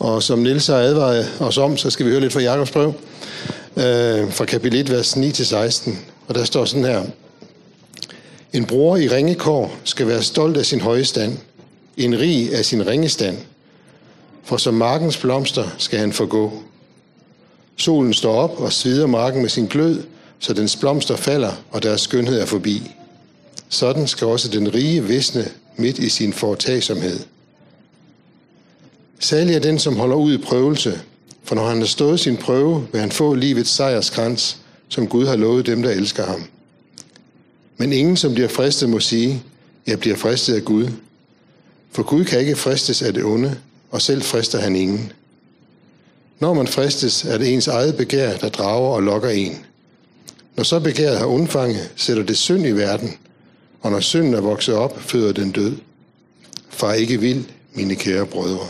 Og som Niels har advaret os om, så skal vi høre lidt fra Jakobs brev, fra kapitel 1, vers 9-16. Og der står sådan her: En bror i ringe kår skal være stolt af sin høje stand, en rig af sin ringe stand. For som markens blomster skal han forgå. Solen står op og svider marken med sin glød, så dens blomster falder, og deres skønhed er forbi. Sådan skal også den rige visne midt i sin foretagsomhed. Salig er den, som holder ud i prøvelse, for når han har stået sin prøve, vil han få livets sejrskrans, som Gud har lovet dem, der elsker ham. Men ingen, som bliver fristet, må sige, jeg bliver fristet af Gud. For Gud kan ikke fristes af det onde, og selv frister han ingen. Når man fristes, er det ens eget begær, der drager og lokker en. Når så begæret har undfanget, sætter det synd i verden, og når synden er vokset op, føder den død. Far ikke vild, mine kære brødre.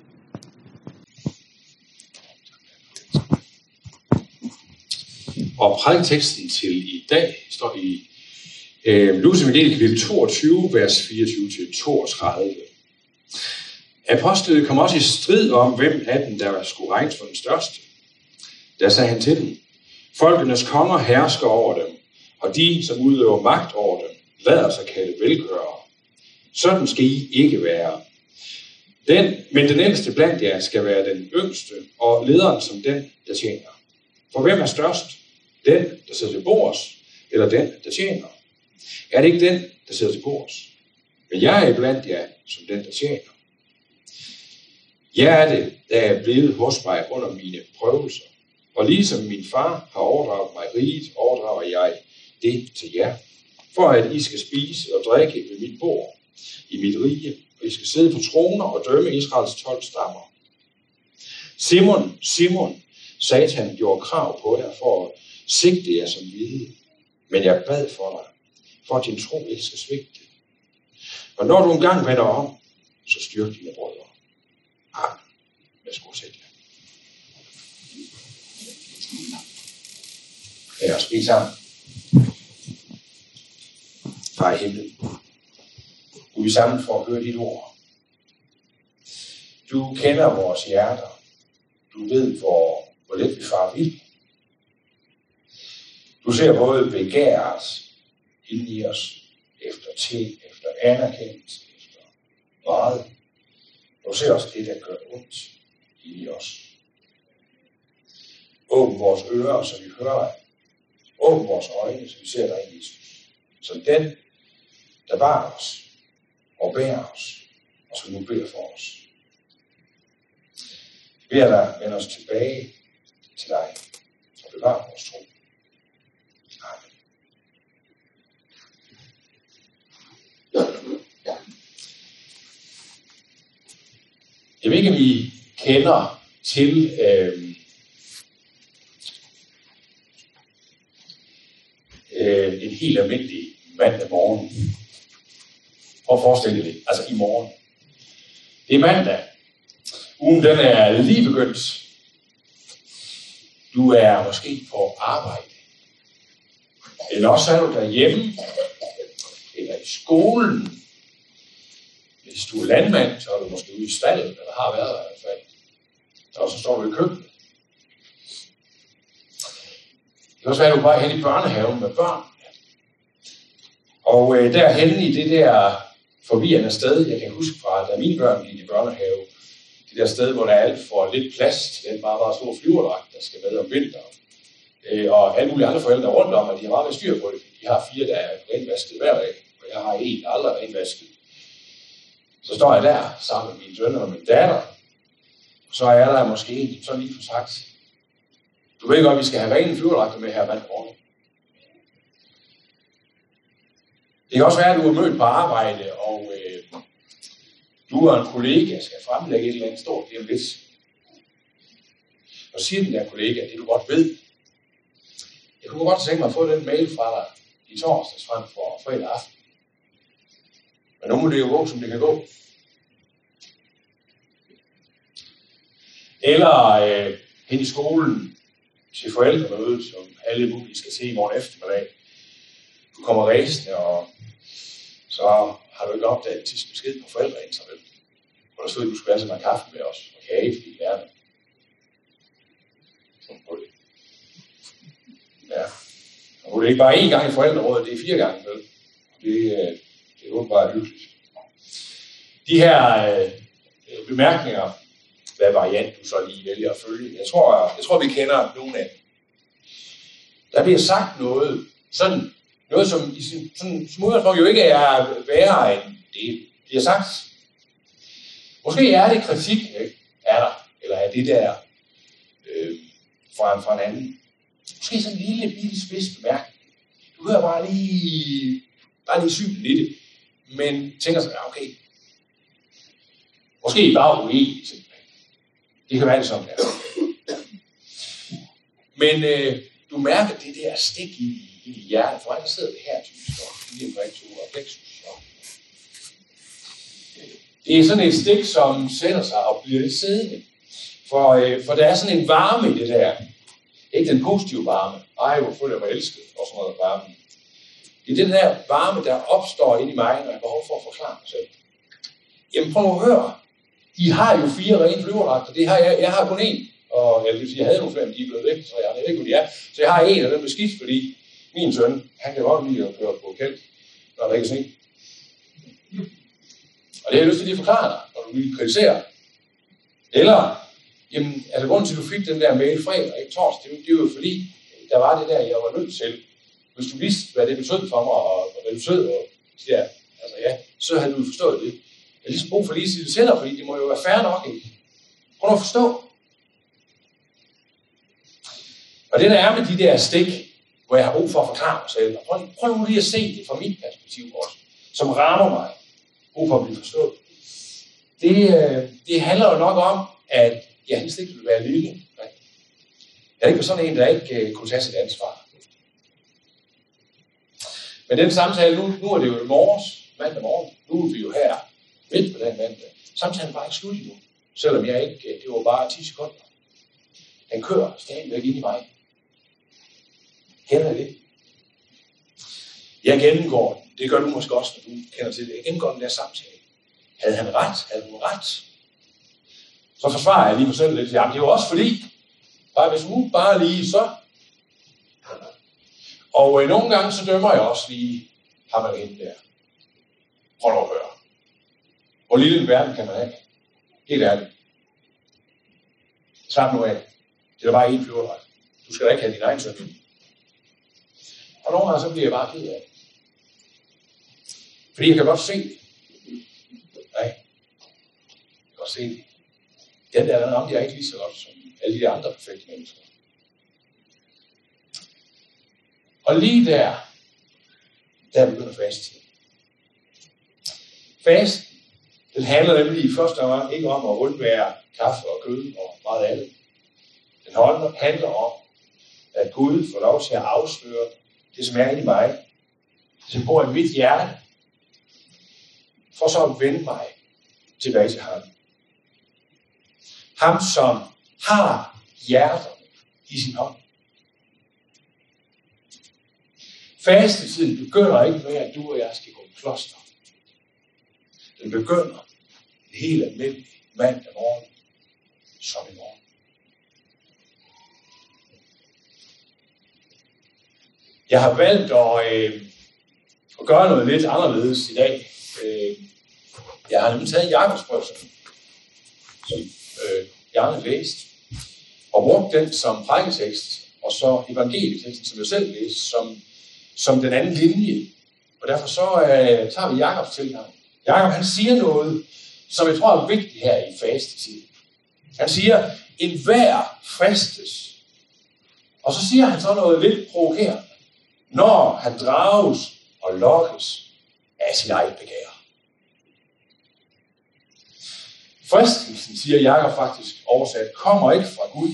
Og prædiketeksten til i dag står i Lukas evangeliet kapitel 22, vers 24-32. Apostlet kom også i strid om, hvem af dem, der skulle regnes for den største. Der sagde han til dem: Folkenes konger hersker over dem, og de, som udøver magt over dem, lader sig kalde velgørere. Sådan skal I ikke være. Men den ældste blandt jer skal være den yngste, og lederen som den, der tjener. For hvem er størst? Den, der sidder til bords, eller den, der tjener? Er det ikke den, der sidder til bords? Men jeg er blandt jer som den, der tjener. Jeg er det, der er blevet hos mig under mine prøvelser. Og ligesom min far har overdraget mig riget, overdrager jeg det til jer. For at I skal spise og drikke ved mit bord i mit rige, og I skal sidde på troner og dømme Israels 12 stammer. Simon, Simon, Satan gjorde krav på jer for at sigte jer som hvide. Men jeg bad for dig, for at din tro ikke skal svigte. Og når du engang vender om, så styrk dine brødre. Amen. Værsgo, sæt jer. Lad os bede sammen. Far i himlen, du er sammen for at høre dit ord. Du kender vores hjerter. Du ved, hvor let vi farer vild. Du ser både begæret inden i os, efter ting, efter anerkendelse, efter meget. Du ser også det, der gør ondt i os. Åbn vores ører, så vi hører dig. Åbn vores øjne, så vi ser dig, Jesus. Som den, der var os og bærer os, og som nu beder for os. Vi beder dig, vend os tilbage til dig, og bevare vores tro. Amen. Jeg ved ikke, om I kender til en helt almindelig mandag morgen. Prøv at forestille dig det, altså i morgen. Det er mandag. Ugen den er lige begyndt. Du er måske på arbejde. Eller også er du derhjemme. Eller i skolen. Hvis du er landmand, så er du måske ude i stallet, eller har været der i hvert fald. Og så står du i køkkenet. Det kan også være, at du bare er hen i børnehaven med børn. Og derhen i det der forvirrende sted, jeg kan huske fra, da mine børn gik i børnehave, det der sted, hvor der er alt for lidt plads til den bare stor flyverdragt, der skal med om vinteren. Og alle mulige andre forældre rundt om, og de har meget styr på det. De har 4, der er renvasket hver dag, og jeg har 1, der aldrig er renvasket. Så står jeg der sammen med mine sønner og min datter, og så er der måske en, så lige for sagt, du ved godt, at vi skal have rene flyverdragter med her hver morgen. Det kan også være, at du er mødt på arbejde, og du og en kollega skal fremlægge et eller andet stort lige om lidt. Og siger den der kollega, det du godt ved. Jeg kunne godt tænke mig at få den mail fra dig i torsdags frem for fredag aften. Men nu må det jo gå, som det kan gå. Eller hen i skolen til forældremødet, som alle mulige skal se i morgen eftermiddag. Du kommer ræsende, og så har du ikke opdaget til besked på forældreintervallet. Og der stod, at du skulle have kaffe med os, og kage, fordi det er det. Ja. Og det er ikke bare én gang i forældrerådet, det er 4 gange. Vel? Det er jo bare hyggeligt. De her bemærkninger, hvad variant du så lige vælger at følge, jeg tror vi kender nogle af dem. Der bliver sagt noget, som i som udgangspunkt jo ikke er værre end det bliver sagt. Måske er det kritik, ikke? Er der, eller er det der fra en anden. Måske sådan en lille spids bemærkning. Du hører bare lige synet i det, men tænker så, okay, måske bare uenig, simpelthen. Det kan være det sådan her. Men du mærker det der stik i hjertet, for der sidder det her typisk, og lige og plexus. Det er sådan et stik, som sætter sig og bliver lidt siddende. For der er sådan en varme i det der. Ikke den positive varme. Ej, hvor føler jeg mig elsket, og sådan noget varme. Det er den der varme, der opstår inde i mig, når jeg har behov for at forklare mig selv. Jamen prøv at høre. I har jo 4 rene flyverdragter. Det har jeg har kun 1. Og jeg vil sige, jeg havde nogle flere, men de er blevet væk, så jeg ved ikke, hvor de er. Så jeg har 1 af dem beskidt, fordi min søn, han kan godt lide at køre på kæld, når der ikke er sne. Og det har jeg lyst til lige at forklare dig, når du vil kritisere. Eller, jamen, altså grunden til, at du fik den der mail fredag, ikke torsdag, det er jo fordi, der var det der, jeg var nødt til. Hvis du vidste, hvad det betød for mig, og hvad det betød, og ja, altså ja, så havde du forstået det. Jeg har ligesom brug for lige at sige det til dig, fordi det må jo være fair nok, ikke? Prøv at forstå. Og det der er med de der stik, hvor jeg har brug for at forklare mig selv, og prøv nu lige at se det fra mit perspektiv også, som rammer mig, brug for at blive forstået. Det handler jo nok om, at jeg helst ikke vil være lille. Right? Jeg er ikke sådan en, der ikke kunne tage sit ansvar. Men den samtale, nu er det jo mandag morgen, nu er vi jo her midt på den mandag. Samtalen var ikke slut endnu, selvom jeg ikke, det var bare 10 sekunder. Den kører stadigvæk ind i mig. Kender I det? Jeg gennemgår den. Det gør du måske også, når du kender til det. Jeg gennemgår den der samtale. Havde han ret? Havde hun ret? Så forsvarer jeg lige mig selv lidt. Jamen, det er jo også fordi, hvis hun bare lige så. Og nogle gange så dømmer jeg også lige ham eller hende der. Prøv at høre. Hvor lille en verden kan man have? Helt ærligt. Slap nu af. Det er bare én flyverdragt. Du skal da ikke have din egen søn. Og nogle gange så bliver jeg bare ked af det. Fordi jeg kan godt se det. Nej. Jeg kan godt se det. Den der ramte jeg ikke lige så godt som alle de andre perfekte mennesker. Og lige der begynder fastetiden. Fasten, den handler nemlig i første omgang ikke om at undvære kaffe og kød og meget andet. Den handler om, at Gud får lov til at afsløre det, som er inde i mig, det, som bor i mit hjerte, for så at vende mig tilbage til ham. Ham, som har hjerterne i sin hånd. Fastetiden begynder ikke med, at du og jeg skal gå i kloster. Den begynder en helt almindelig mandag morgen, som i morgen. Jeg har valgt at gøre noget lidt anderledes i dag. Jeg har nemlig taget Jakobs brev, som Janne læste, og brugt den som prædiketekst, og så evangelieteksten, som jeg selv læste, som den anden linje. Og derfor så tager vi Jakobs tilgang. Jakob, han siger noget, som jeg tror er vigtigt her i fastetid. Han siger, enhver fristes. Og så siger han så noget lidt provokerende. Når han drages og lokkes af sin eget begær. Fristelsen, siger Jakob faktisk oversat, kommer ikke fra Gud.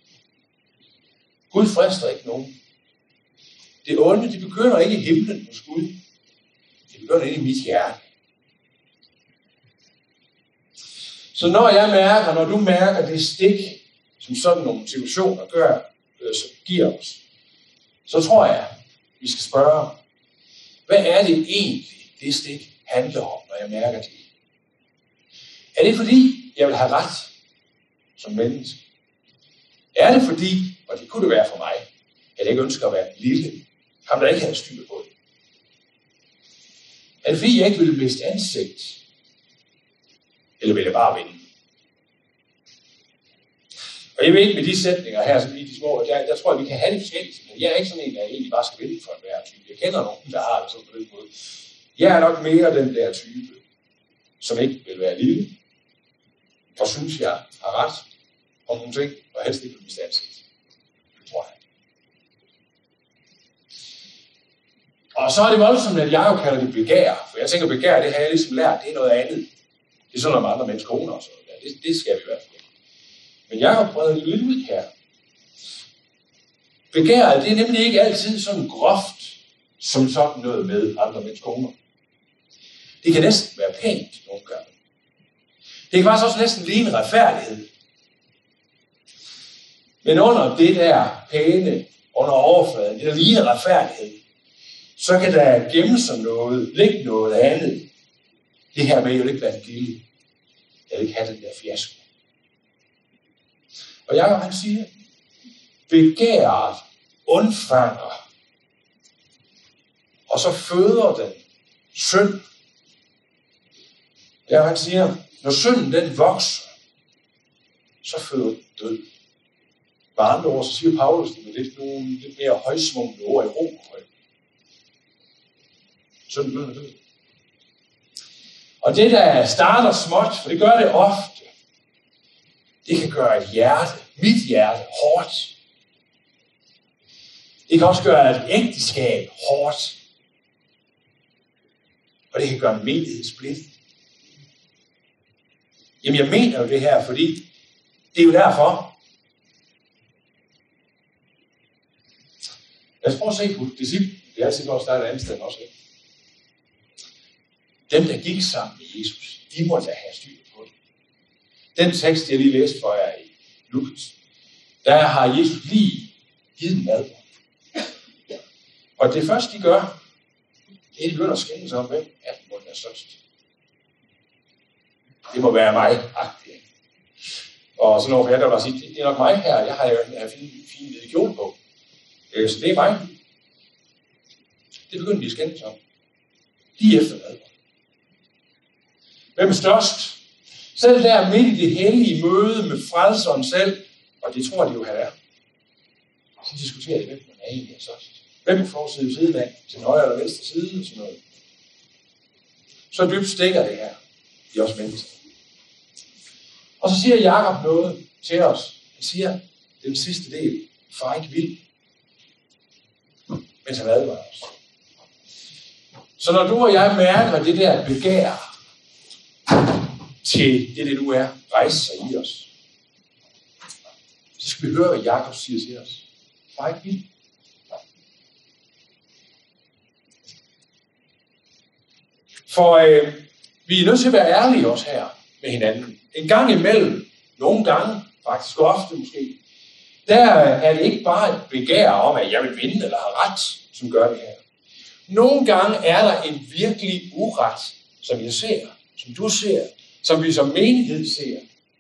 Gud frister ikke nogen. Det onde, det begynder ikke i himlen hos Gud. Det begynder ikke i mit hjerte. Så når du mærker det stik, som sådan nogle situationer giver os, så tror jeg, vi skal spørge, hvad er det egentlig, det stik handler om, når jeg mærker det? Er det fordi, jeg vil have ret som menneske? Er det fordi, og det kunne det være for mig, at jeg ikke ønsker at være lille, ham der ikke havde styr på det? Er det fordi, jeg ikke ville miste ansigt? Eller vil jeg bare vinde? Og jeg ved ikke med de sætninger her, som i de små, der tror jeg, vi kan have det forskelligt. Jeg er ikke sådan en, der egentlig bare skal vinde for en hver type. Jeg kender nogen, der har det sådan på den måde. Jeg er nok mere den der type, som ikke vil være lille, og synes, jeg har ret om nogle ting, og helst ikke vil miste ansigt. Det tror jeg. Og så er det voldsomt, at jeg jo kalder det begær. For jeg tænker, begær, det har jeg ligesom lært, det er noget andet. Det er sådan noget med andre mennesker koner og sådan noget. Det skal vi i hvert fald. Men jeg har prøvet lidt ud her. Begæret, det er nemlig ikke altid sådan groft, som sådan noget med andre mennesker koner. Det kan næsten være pænt nogle gange. Det kan faktisk også næsten ligne retfærdighed. Men under det der pæne, under overfladen, det der ligner retfærdighed, så kan der gemme sig noget, ligge noget andet. Det her med, at jeg vil ikke være en lille. Jeg vil ikke have den der fiasko. Og Jakob han siger, begæret undfanger, og så føder den synd. Jakob han siger, når synden den vokser, så føder den død. Med andre ord, så siger Paulus det med lidt mere højsvungne ord i Romerhøj. Synden bliver død. Og det der starter småt, for det gør det ofte, det kan gøre et hjerte, mit hjerte, hårdt. Det kan også gøre et ægteskab hårdt. Og det kan gøre en menighed splittet. Jamen jeg mener jo det her, fordi det er jo derfor. Lad os prøve at se på disciplen. Det er altid godt at starte et andet sted også. Dem, der gik sammen med Jesus, de måtte have styr på det. Den tekst, jeg lige læste for jer i Lukas, der har Jesus lige givet dem mad. Og det første, de gør, det er, de begynder at skændes om, hvem af dem er størst. Det må være mig-agtigt. Og så når jeg der sige, det er nok mig her, jeg har jo en fin hvide kjole på. Så det er mig. Det begynder de at skændes om. Lige efter mad. Hvem er størst? Selv der midt i det hellige møde med frelseren selv, og det tror de jo, han er. Så diskuterer de, hvem man er egentlig størst. Hvem får siden af, til højre eller venstre side, og sådan noget. Så dybt stikker det her i os mennesker. Og så siger Jakob noget til os. Han siger, den sidste del, far ikke vild. Mens han advarer os. Så når du og jeg mærker det der begær, til det nu er, rejse sig i os, så skal vi høre, hvad Jakob siger til os. Far ikke vild. For vi er nødt til at være ærlige også her med hinanden. En gang imellem, nogle gange, faktisk ofte måske, der er det ikke bare et begær om, at jeg vil vinde eller have ret, som gør det her. Nogle gange er der en virkelig uret, som jeg ser, som du ser, som vi som menighed ser.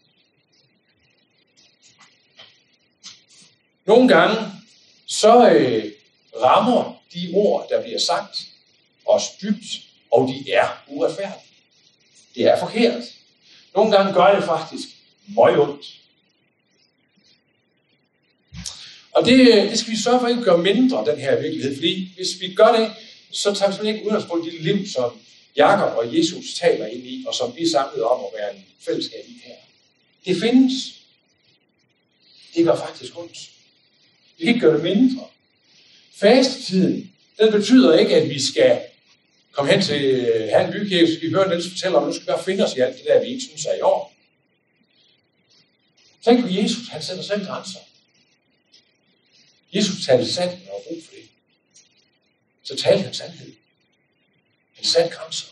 Nogle gange, så rammer de ord, der bliver sagt, os dybt, og de er uretfærdige. Det er forkert. Nogle gange gør det faktisk meget ondt. Og det skal vi sørge for ikke at gøre mindre, den her virkelighed. Fordi hvis vi gør det, så tager vi simpelthen ikke udgangspunkt i det liv, som Jakob og Jesus taler ind i, og som vi er samlet om at være en fællesskab i her. Det findes. Det gør faktisk ondt. Vi kan ikke gøre det mindre. Fastetiden, den betyder ikke, at vi skal komme hen til Herren Bykirke, så skal vi høre Niels fortælle om, at nu skal vi bare finde os i alt det der, vi ikke synes er i år. Tænk på Jesus, han sætter selv grænser. Jesus talte sandt, når der brug for det. Så talte han sandhed. Han satte grænser.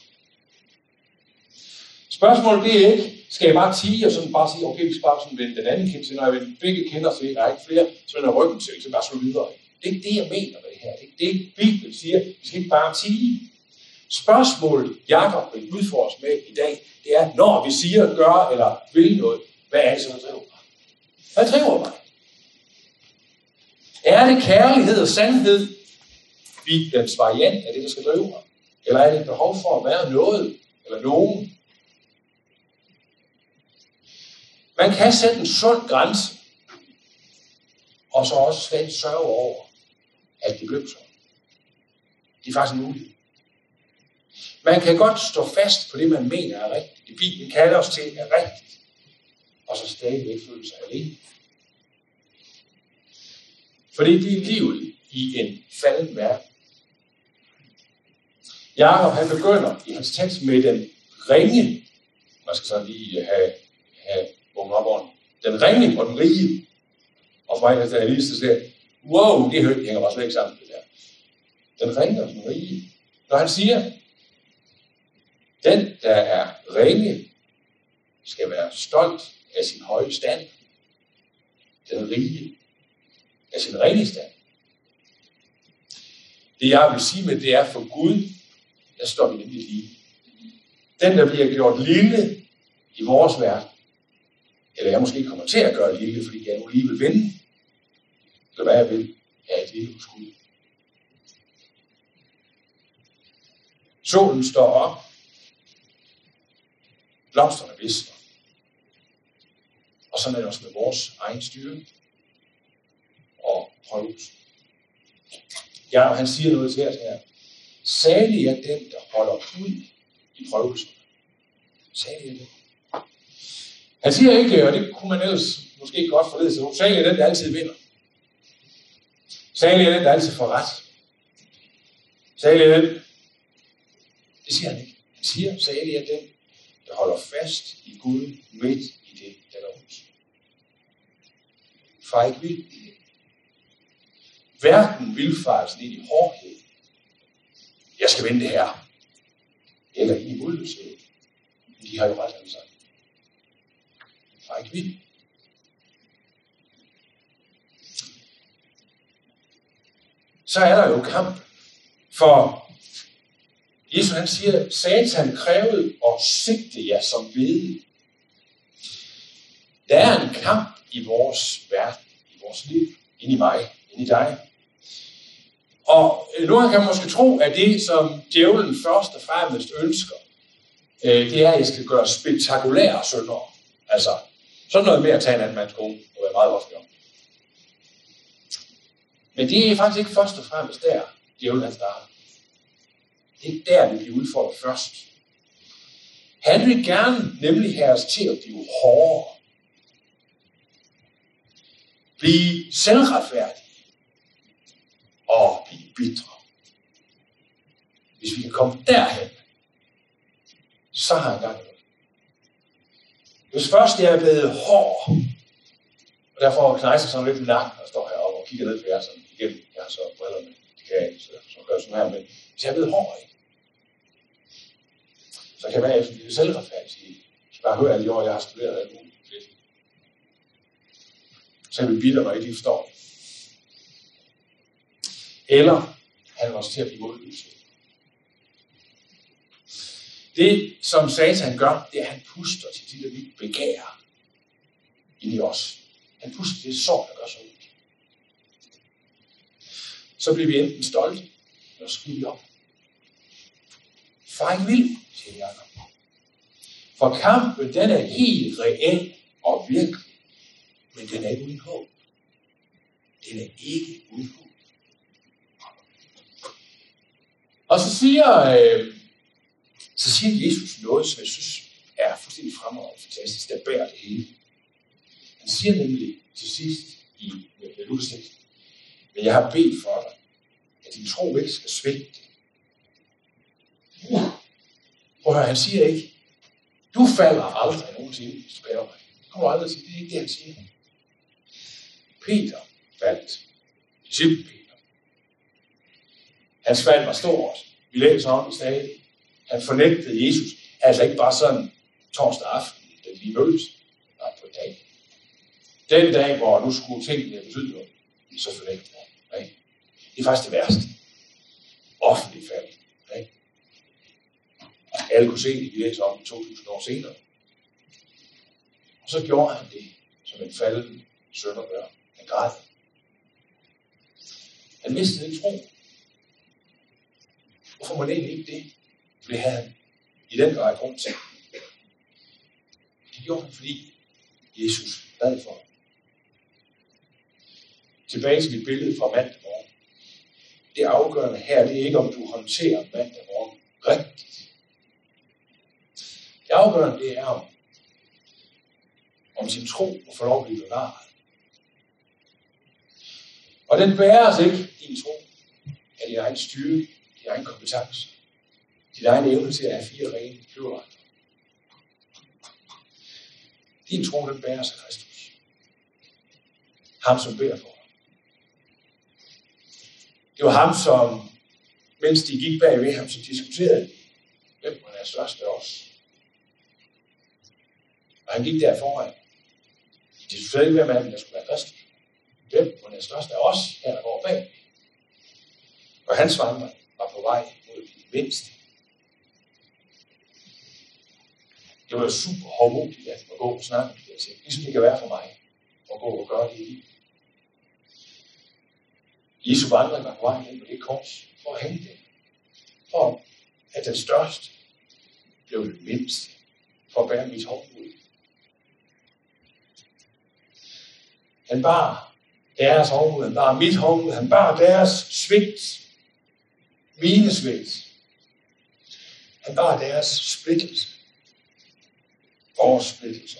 Spørgsmålet det er ikke, skal jeg bare tige og sådan bare sige, okay, vi skal bare sådan vende den anden kind til, når jeg vender begge kinder til, der er ikke flere, så vender ryggen til, så bare slå videre. Det er ikke det, jeg mener med det her. Det er ikke det, Bibelen siger. Vi skal ikke bare tige. Spørgsmålet, Jakob vil udfordres med i dag, det er, når vi siger, gør eller vil noget, hvad er det, som driver mig? Hvad driver mig? Er det kærlighed og sandhed, Bibelens variant af det, der skal drive mig? Eller er det et behov for at være noget eller nogen? Man kan sætte en sund grænse, og så også slet sørge over, at det blev sådan. Det er faktisk en mulighed. Man kan godt stå fast på det, man mener er rigtigt. Det Bibelen kalder os til er rigtigt. Og så stadigvæk føle sig alene. Fordi det er livet i en falden verden. Jakob han begynder i hans tekst med den ringe. Man skal så lige have vågnet op over den ringe og den rige. Og for mig, da jeg lige så siger, wow, det hænger bare slet ikke sammen det der. Den ringe og den rige. Når han siger, den, der er ringe, skal være stolt af sin høje stand. Den rige af sin ringe stand. Det jeg vil sige med det er, for Gud, der står vi nemlig lige. Den, der bliver gjort lille i vores verden, eller jeg måske kommer til at gøre lille, fordi jeg nu lige vil vinde, eller hvad jeg vil, er et lille hos Gud. Solen står op. Blomsterne visner. Og sådan er det også med vores egen styrke og prøvelse. Ja, han siger noget til os her. Salig er den, der holder ud i prøvelsen. Salig er den. Han siger ikke, og det kunne man ellers måske godt forlede sig. Salig er den, der altid vinder. Salig er den, der altid får ret. Salig er den. Det siger han ikke. Han siger, salig er den, der holder fast i Gud midt i det, der er ondt. Far ikke vild. Hverken vildfarelsen ind i hårdhed. Jeg skal vinde det her. Eller i modløshed. De har jo ret alle sammen. Far ikke vild. Så er der jo kamp. For Jesus han siger, Satan krævede at sigte jer som hvede. Der er en kamp i vores verden, i vores liv, ind i mig, ind i dig. Og nogle kan man måske tro, at det, som djævlen først og fremmest ønsker, det er, at jeg skal gøre spektakulære syndere. Altså, sådan noget med at tage en anden mands kone, og være meget ofte om. Men det er faktisk ikke først og fremmest der, djævlen han starter. Det er der, vi bliver udfordret først. Han vil gerne nemlig have os til at blive hårdere. Blive selvretfærdige. Og blive bitre. Hvis vi kan komme derhen, så har han gang i noget. Hvis først jeg er blevet hård, og derfor knejser sådan lidt i nakken, og står heroppe og kigger ned på jer sådan igennem. Jeg har så briller med, det kan jeg ikke, så gør jeg sådan her, men hvis jeg er blevet hård, ikke? Så kan jeg være efter det selvretfærdigt sige, så bare høre alle de år, jeg har studeret alt muligt. Så jeg vil bitre mig ikke, de forstår det. Eller han vil også til at blive modløs. Det, som Satan gør, det er, at han puster til de der vildt begær ind i os. Han puster til det sår, der gør så ondt. Så bliver vi enten stolte, eller så giver vi op. Far ikke vild, siger Jakob. For kampen, den er helt reel og virkelig, men den er ikke uden håb. Den er ikke uden håb. Og så siger Jesus noget, som jeg synes er fuldstændig fremragende fantastisk, der bærer det hele. Han siger nemlig til sidst i Lukas 6, men jeg har bedt for dig, at din tro ikke skal svigte. Prøv at høre, han siger ikke, du falder aldrig nogensinde, hvis du bærer mig. Det kommer aldrig til, det er ikke det, han siger. Peter faldt. Disciple Peter. Hans fald var stort. Vi læser om i stadig. Han fornægtede Jesus. Altså ikke bare sådan torsdag aften, den lige mødes. Nej, på en dag. Den dag, hvor nu skulle tingene betyde noget, så fornægtede han. Nej. Det er faktisk det værste. Offentligt fald. Nej. Alle kunne se det, vi læser om 2000 år senere. Og så gjorde han det, som en falden sønder gør. Han græd. Han mistede ikke tro. Hvorfor må det egentlig ikke det? For det havde han i den grad grund til. Det gjorde han, fordi Jesus bad for ham. Tilbage til mit billede fra mandag morgen. Det afgørende her, det er ikke, om du håndterer mandag morgen rigtigt. Det afgørende, det er, om sin tro må få lov at blive bevaret. Og den bæres ikke, din tro, af din egen styrke, din egen kompetence, din egen evne til at have 4 rene flyverretter. Din tro, den bæres af Kristus. Ham, som beder for dig. Det var ham, som, mens de gik bag ved ham, så diskuterede de, hvem var der størst af os. Og han gik der foran. De diskuterede ikke, hvem af dem, der skulle være Kristus. Hvem var der størst af os, her der går bag. Og hans vandring var på vej mod at blive mindste. Det var super hårdmodigt, at man gå og snakke om de her ting. Ligesom det kan være for mig, at gå og gøre det i livet. Jesu vandring var på vej hen på det kors, for at hænge det. For at den største blev den mindste, for at bære mit hårdmod. Han bar deres hårdmod, han bar mit hårdmod, han bar deres svigt, mine svigt. Han bar deres splittelse, vores splittelser.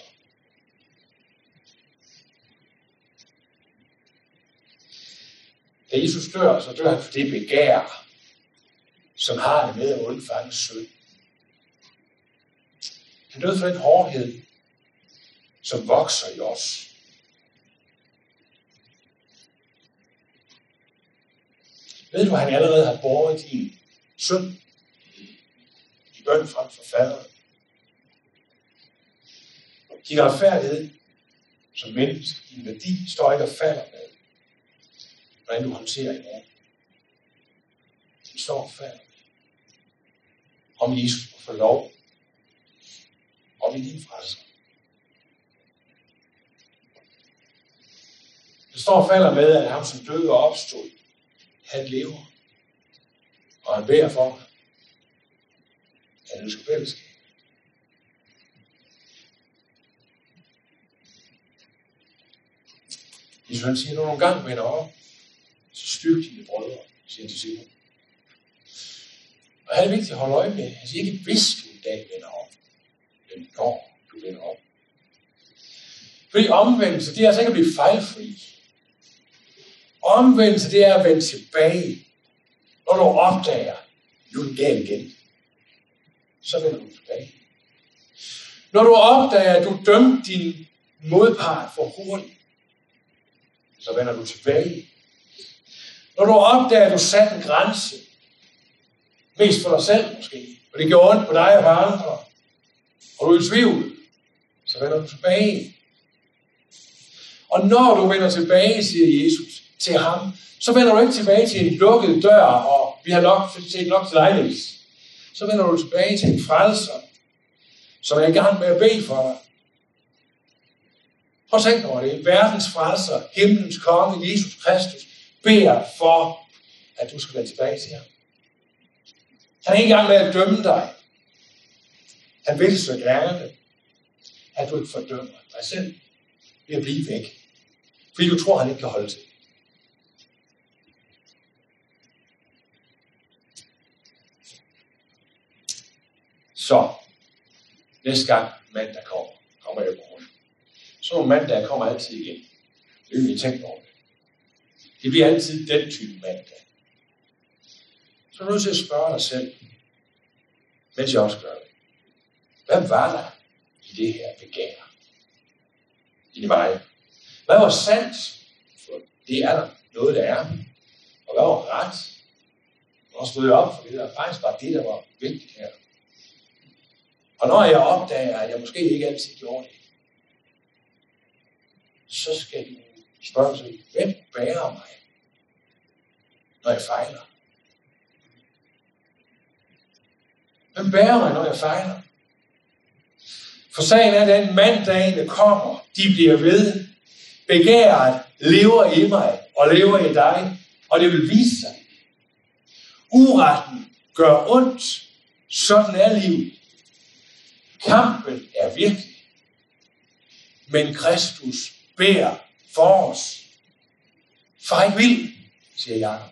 Da Jesus dør, så dør han for det begær, som har det med at undfange synd. Han døde for den hårdhed, som vokser i os. Ved du, at han allerede har båret din synd i bøn frem for faderen? Din retfærdighed som menneske, din værdi, står ikke og falder med, hvordan du håndterer i morgen. Den står og falder med, om Jesus må få lov, om i din frelser. Det står og falder med, at ham som døde og opstod, han lever, og han beder for mig, at han ønsker fællesskab. Jesus han siger, når nogle gange vender op, så styrk dine brødre, siger han til Simon. Og her er det vigtigt at holde øje med, han siger ikke, hvis du en dag vender op, men når du vender op. Fordi omvendelse, det er altså ikke at blive fejlfri. Omvendelse, det er at vende tilbage. Når du opdager, nu er den gal igen, så vender du tilbage. Når du opdager, at du dømte din modpart for hurtigt, så vender du tilbage. Når du opdager, at du satte en grænse, mest for dig selv måske, og det gjorde ondt på dig og på andre, og du er i tvivl, så vender du tilbage. Og når du vender tilbage, siger Jesus til ham, så vender du ikke tilbage til en lukket dør, og vi har nok set nok til lejlighed. Så vender du tilbage til en frelser, som er i gang med at bede for dig. Prøv at tænke over det. Verdens frelser, himlens konge, Jesus Kristus, beder for, at du skal vende tilbage til ham. Han er ikke i gang med at dømme dig. Han vil så gerne, at du ikke fordømmer dig selv ved at blive væk. Fordi du tror, han ikke kan holde til. Så, næste gang mandag kommer jeg på morgen. Så nogle mandag kommer altid igen. Det vil vi tænke over det. Det bliver altid den type mandag. Så er du nødt til at spørge dig selv, mens jeg også gør det. Hvad var der i det her begær? I mig? Hvad var sandt? For det er der noget, der er. Og hvad var ret? Og stod jeg op for det der faktisk var det, der var vigtigt her. Og når jeg opdager, at jeg måske ikke altid gjorde det, så skal du spørge sig, hvem bærer mig, når jeg fejler? Hvem bærer mig, når jeg fejler? For sagen er, at den mandagen kommer, de bliver ved. Begæret lever i mig og lever i dig, og det vil vise sig. Uretten gør ondt. Sådan er livet. Kampen er virkelig. Men Kristus bærer for os. Far ikke vild, siger Jakob.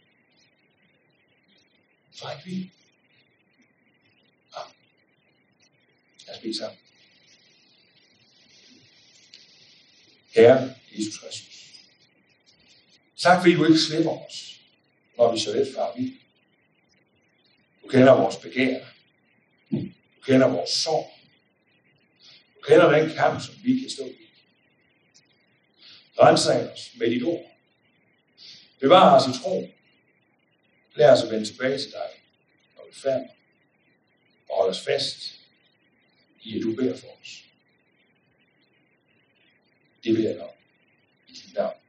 Far ikke vild. Ja. Lad os bede sammen. Herre Jesus Kristus. Tak fordi du ikke slipper os, når vi så let far vild. Du kender vores begær. Du kender vores sorg. Du kender den kamp, som vi kan stå i. Rensag os med dit ord. Bevar os i tro. Lær os at vende tilbage til dig, når vi falder. Og hold os fast i, at du beder for os. Det vil jeg nok. I dit navn.